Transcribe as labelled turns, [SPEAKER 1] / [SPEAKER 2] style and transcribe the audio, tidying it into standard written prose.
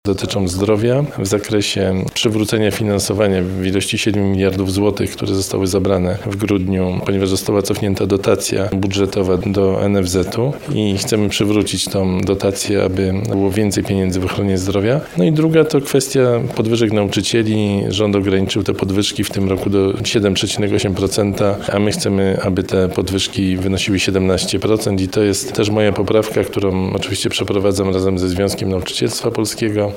[SPEAKER 1] Dotyczą zdrowia w zakresie przywrócenia finansowania w ilości 7 miliardów złotych, które zostały zabrane w grudniu, ponieważ została cofnięta dotacja budżetowa do NFZ-u i chcemy przywrócić tą dotację, aby było więcej pieniędzy w ochronie zdrowia. No i druga to kwestia podwyżek nauczycieli. Rząd ograniczył te podwyżki w tym roku do 7,8%, a my chcemy, aby te podwyżki wynosiły 17% i to jest też moja poprawka, którą oczywiście przeprowadzam razem ze Związkiem Nauczycielstwa Polskiego.